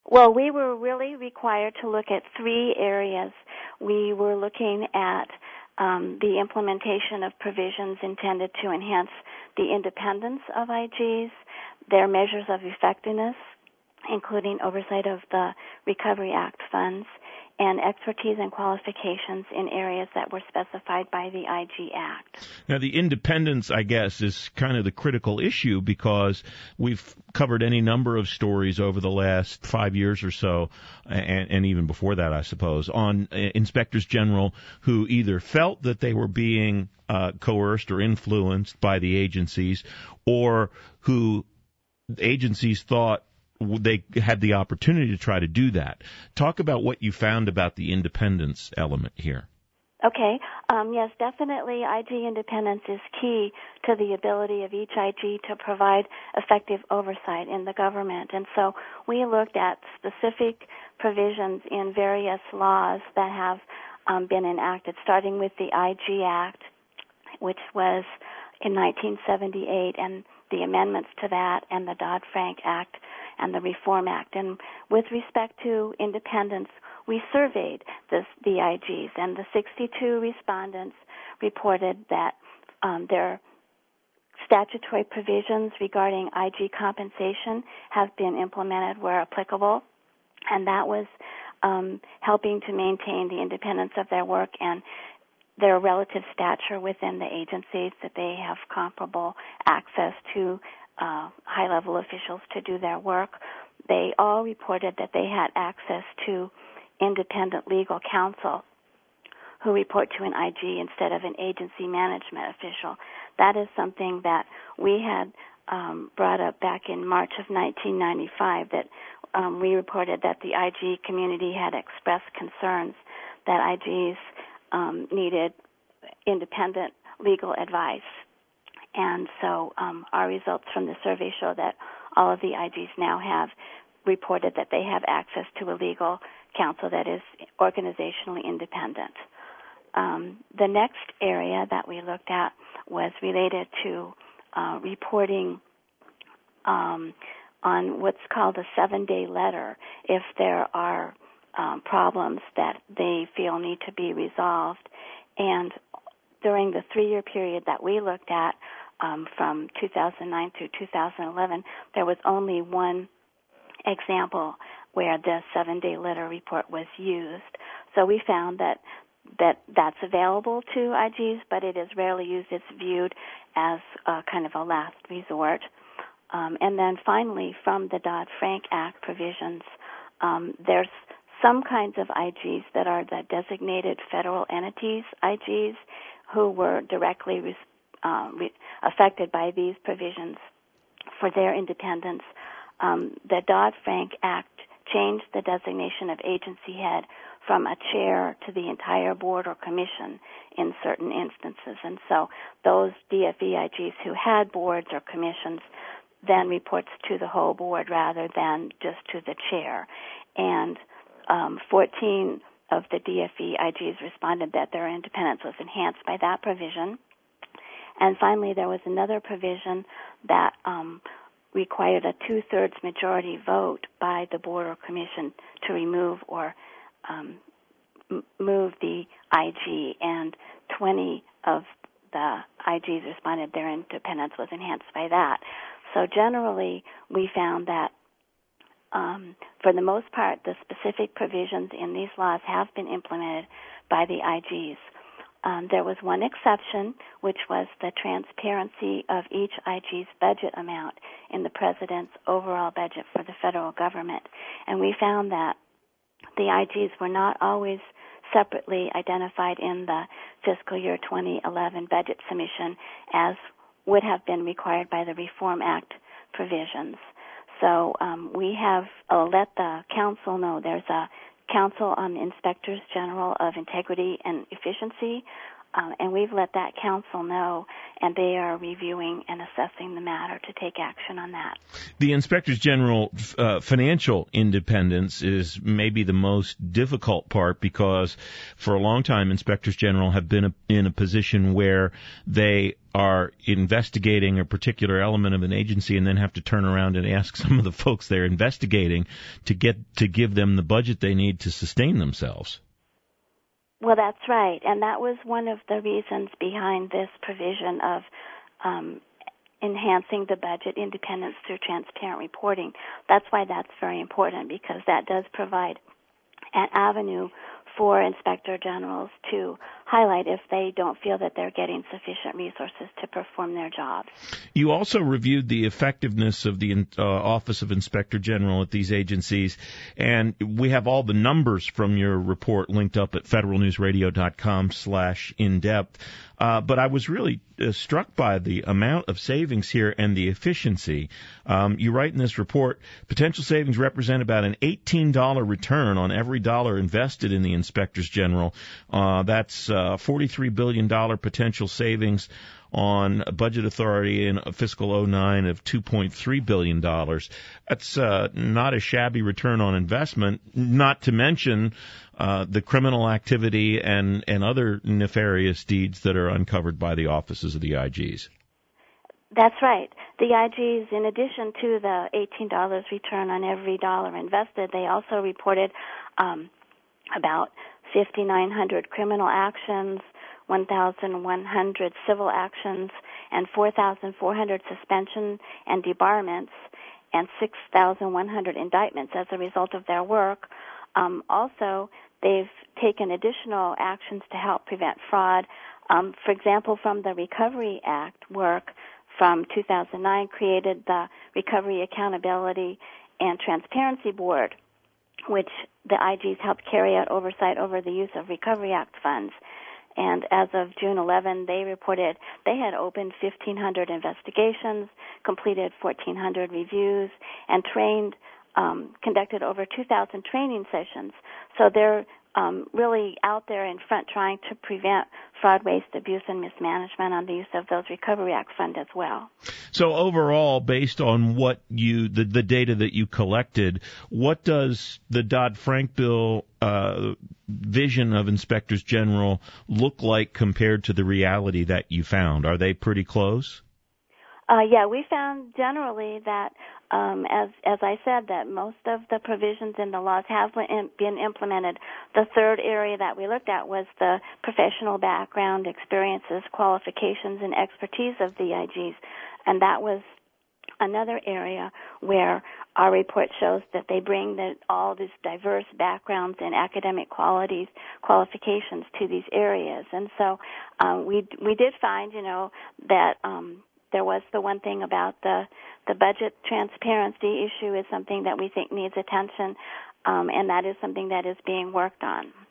Well, we were really required to look at three areas. We were looking at the implementation of provisions intended to enhance the independence of IGs, their measures of effectiveness, including oversight of the Recovery Act funds, and expertise and qualifications in areas that were specified by the IG Act. Now, the independence, I guess, is kind of the critical issue because we've covered any number of stories over the last 5 years or so, and even before that, I suppose, on inspectors general who either felt that they were being coerced or influenced by the agencies, or who agencies thought they had the opportunity to try to do that. Talk about what you found about the independence element here. Okay. Yes, definitely IG independence is key to the ability of each IG to provide effective oversight in the government. And so we looked at specific provisions in various laws that have been enacted, starting with the IG Act, which was in 1978, and the amendments to that, and the Dodd-Frank Act, and the Reform Act. And with respect to independence, we surveyed the IGs, and the 62 respondents reported that their statutory provisions regarding IG compensation have been implemented where applicable, and that was helping to maintain the independence of their work and their relative stature within the agencies, that they have comparable access to high-level officials to do their work. They all reported that they had access to independent legal counsel who report to an IG instead of an agency management official. That is something that we had brought up back in March of 1995, that we reported that the IG community had expressed concerns that IGs needed independent legal advice. And so our results from the survey show that all of the IGs now have reported that they have access to a legal counsel that is organizationally independent. The next area that we looked at was related to reporting on what's called a 7-day letter if there are problems that they feel need to be resolved. And during the 3-year period that we looked at, from 2009 through 2011, there was only one example where the 7-day letter report was used. So we found that's available to IGs, but it is rarely used. It's viewed as kind of a last resort. And then finally, from the Dodd-Frank Act provisions, there's some kinds of IGs that are the designated federal entities IGs who were directly affected by these provisions for their independence. The Dodd-Frank Act changed the designation of agency head from a chair to the entire board or commission in certain instances. And so those DFE IGs who had boards or commissions then reports to the whole board rather than just to the chair. And 14 of the DFE IGs responded that their independence was enhanced by that provision. And finally, there was another provision that required a 2/3 majority vote by the board or commission to remove or move the IG, and 20 of the IGs responded their independence was enhanced by that. So generally, we found that for the most part, the specific provisions in these laws have been implemented by the IGs. There was one exception, which was the transparency of each IG's budget amount in the President's overall budget for the federal government. And we found that the IGs were not always separately identified in the fiscal year 2011 budget submission as would have been required by the Reform Act provisions. So we have let the council know there's a Council on Inspectors General of Integrity and Efficiency and we've let that council know, and they are reviewing and assessing the matter to take action on that. The Inspectors General financial independence is maybe the most difficult part, because for a long time Inspectors General have been in a position where they are investigating a particular element of an agency and then have to turn around and ask some of the folks they're investigating to give them the budget they need to sustain themselves. Well, that's right, and that was one of the reasons behind this provision of enhancing the budget independence through transparent reporting. That's why that's very important, because that does provide an avenue for inspector generals to highlight if they don't feel that they're getting sufficient resources to perform their jobs. You also reviewed the effectiveness of the Office of Inspector General at these agencies, and we have all the numbers from your report linked up at federalnewsradio.com/in-depth. But I was really struck by the amount of savings here and the efficiency. You write in this report, potential savings represent about an $18 return on every dollar invested in the Inspectors General. That's $43 billion potential savings on a budget authority in fiscal 09 of $2.3 billion. That's not a shabby return on investment, not to mention the criminal activity and other nefarious deeds that are uncovered by the offices of the IGs. That's right. The IGs, in addition to the $18 return on every dollar invested, they also reported about 5,900 criminal actions, 1,100 civil actions, and 4,400 suspension and debarments, and 6,100 indictments as a result of their work. Also, they've taken additional actions to help prevent fraud. For example, from the Recovery Act work from 2009, created the Recovery Accountability and Transparency Board, which the IGs helped carry out oversight over the use of Recovery Act funds. And as of June 11, they reported they had opened 1,500 investigations, completed 1,400 reviews, and conducted over 2,000 training sessions. So they're really out there in front trying to prevent fraud, waste, abuse, and mismanagement on the use of those Recovery Act funds as well. So overall, based on what the data that you collected, what does the Dodd-Frank bill vision of Inspectors General look like compared to the reality that you found? Are they pretty close? Yeah, we found generally that, as I said, that most of the provisions in the laws have been implemented. The third area that we looked at was the professional background, experiences, qualifications, and expertise of the IGs, and that was another area where our report shows that they bring all these diverse backgrounds and academic qualifications to these areas. And so we did find, that there was the one thing about the budget transparency issue is something that we think needs attention, and that is something that is being worked on.